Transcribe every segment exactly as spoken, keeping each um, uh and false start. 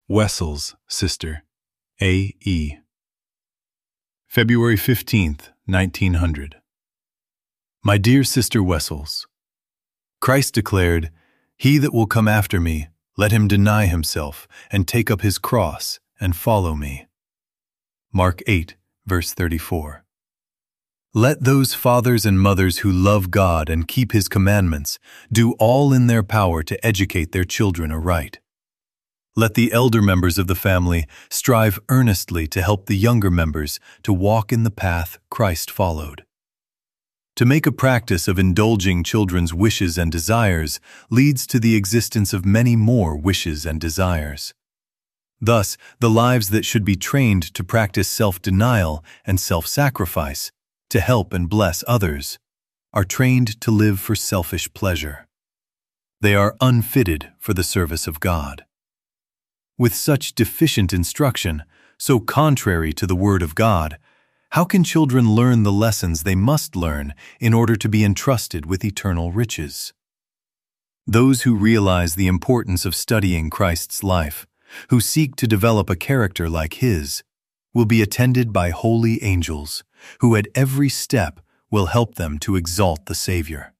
Wessels, Sister, A E February fifteenth, nineteen hundred. My dear Sister Wessels, Christ declared, "He that will come after me, let him deny himself, and take up his cross, and follow me." Mark eight, verse thirty-four. Let those fathers and mothers who love God and keep His commandments do all in their power to educate their children aright. Let the elder members of the family strive earnestly to help the younger members to walk in the path Christ followed. To make a practice of indulging children's wishes and desires leads to the existence of many more wishes and desires. Thus, the lives that should be trained to practice self-denial and self-sacrifice, to help and bless others, are trained to live for selfish pleasure. They are unfitted for the service of God. With such deficient instruction, so contrary to the Word of God, how can children learn the lessons they must learn in order to be entrusted with eternal riches? Those who realize the importance of studying Christ's life, who seek to develop a character like His, will be attended by holy angels, who at every step will help them to exalt the Savior.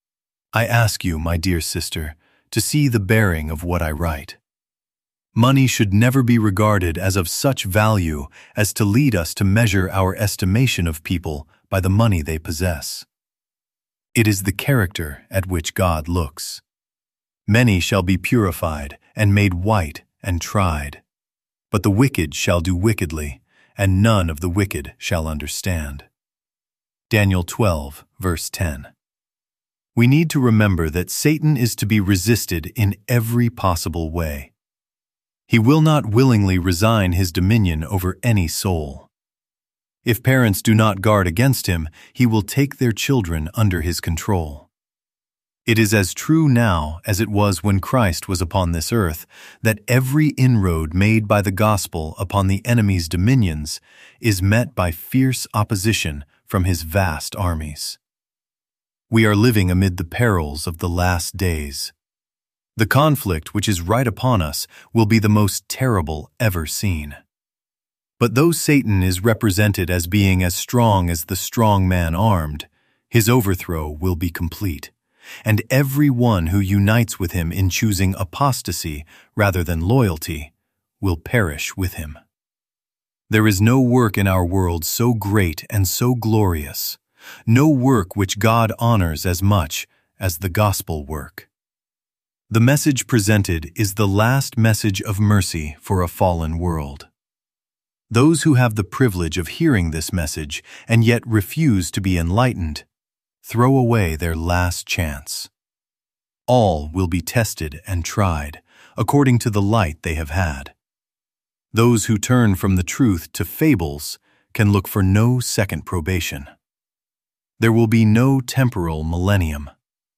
I ask you, my dear sister, to see the bearing of what I write. Money should never be regarded as of such value as to lead us to measure our estimation of people by the money they possess. It is the character at which God looks. Many shall be purified and made white and tried, but the wicked shall do wickedly, and none of the wicked shall understand. Daniel twelve, verse ten. We need to remember that Satan is to be resisted in every possible way. He will not willingly resign his dominion over any soul. If parents do not guard against him, he will take their children under his control. It is as true now as it was when Christ was upon this earth that every inroad made by the gospel upon the enemy's dominions is met by fierce opposition from his vast armies. We are living amid the perils of the last days. The conflict which is right upon us will be the most terrible ever seen. But though Satan is represented as being as strong as the strong man armed, his overthrow will be complete, and every one who unites with him in choosing apostasy rather than loyalty will perish with him. There is no work in our world so great and so glorious, no work which God honors as much as the gospel work. The message presented is the last message of mercy for a fallen world. Those who have the privilege of hearing this message and yet refuse to be enlightened throw away their last chance. All will be tested and tried according to the light they have had. Those who turn from the truth to fables can look for no second probation. There will be no temporal millennium.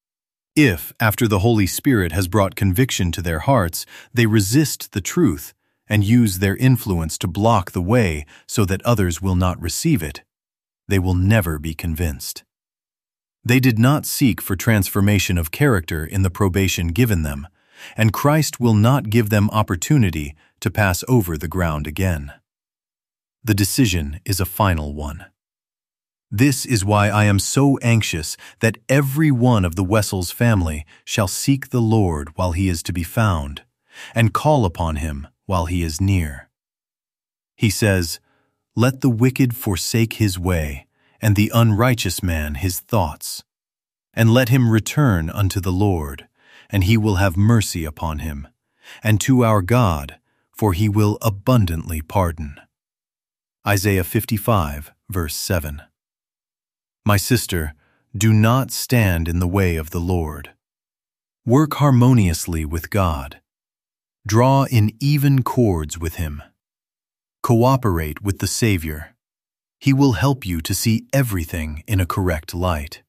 If, after the Holy Spirit has brought conviction to their hearts, they resist the truth and use their influence to block the way so that others will not receive it, they will never be convinced. They did not seek for transformation of character in the probation given them, and Christ will not give them opportunity to pass over the ground again. The decision is a final one. This is why I am so anxious that every one of the Wessels family shall seek the Lord while he is to be found, and call upon him while he is near. He says, "Let the wicked forsake his way, and the unrighteous man his thoughts. And let him return unto the Lord, and he will have mercy upon him, and to our God, for he will abundantly pardon." Isaiah fifty-five, verse seven. My sister, do not stand in the way of the Lord. Work harmoniously with God. Draw in even chords with Him. Cooperate with the Savior. He will help you to see everything in a correct light.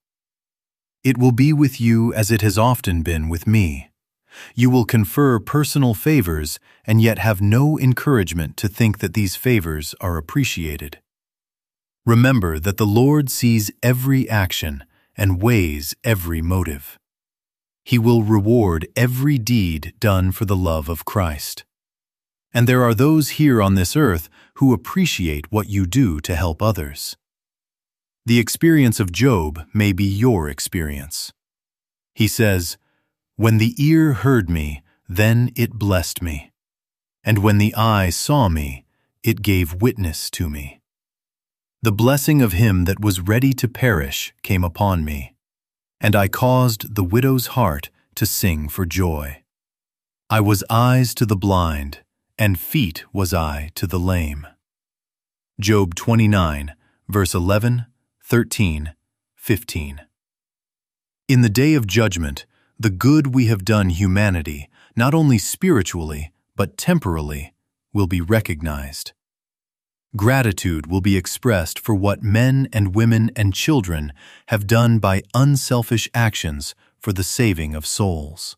It will be with you as it has often been with me. You will confer personal favors and yet have no encouragement to think that these favors are appreciated. Remember that the Lord sees every action and weighs every motive. He will reward every deed done for the love of Christ. And there are those here on this earth who appreciate what you do to help others. The experience of Job may be your experience. He says, "When the ear heard me, then it blessed me. And when the eye saw me, it gave witness to me. The blessing of him that was ready to perish came upon me, and I caused the widow's heart to sing for joy. I was eyes to the blind, and feet was I to the lame." Job twenty-nine, verse eleven, thirteen, fifteen. In the day of judgment, the good we have done humanity, not only spiritually, but temporally, will be recognized. Gratitude will be expressed for what men and women and children have done by unselfish actions for the saving of souls.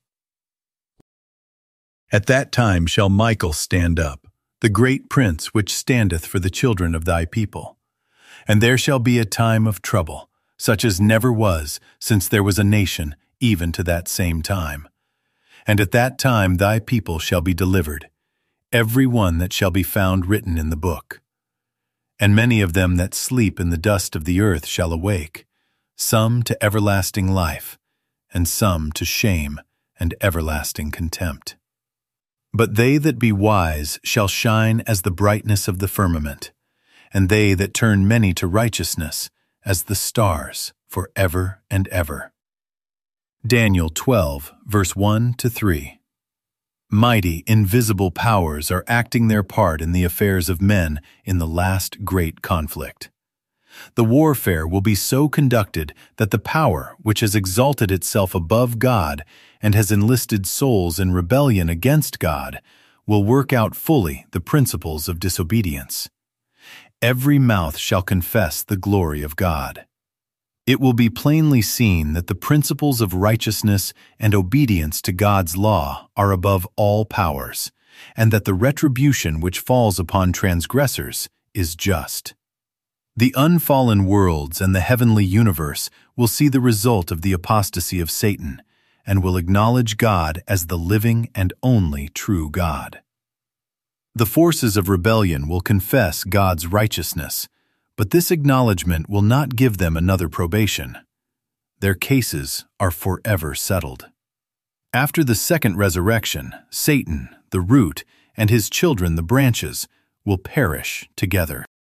At that time shall Michael stand up, the great prince which standeth for the children of thy people. And there shall be a time of trouble, such as never was since there was a nation, even to that same time. And at that time thy people shall be delivered, every one that shall be found written in the book. And many of them that sleep in the dust of the earth shall awake, some to everlasting life, and some to shame and everlasting contempt. But they that be wise shall shine as the brightness of the firmament, and they that turn many to righteousness as the stars for ever and ever. Daniel twelve, verse one to three. Mighty, invisible powers are acting their part in the affairs of men in the last great conflict. The warfare will be so conducted that the power which has exalted itself above God and has enlisted souls in rebellion against God will work out fully the principles of disobedience. Every mouth shall confess the glory of God. It will be plainly seen that the principles of righteousness and obedience to God's law are above all powers, and that the retribution which falls upon transgressors is just. The unfallen worlds and the heavenly universe will see the result of the apostasy of Satan, and will acknowledge God as the living and only true God. The forces of rebellion will confess God's righteousness, but this acknowledgement will not give them another probation. Their cases are forever settled. After the second resurrection, Satan, the root, and his children, the branches, will perish together.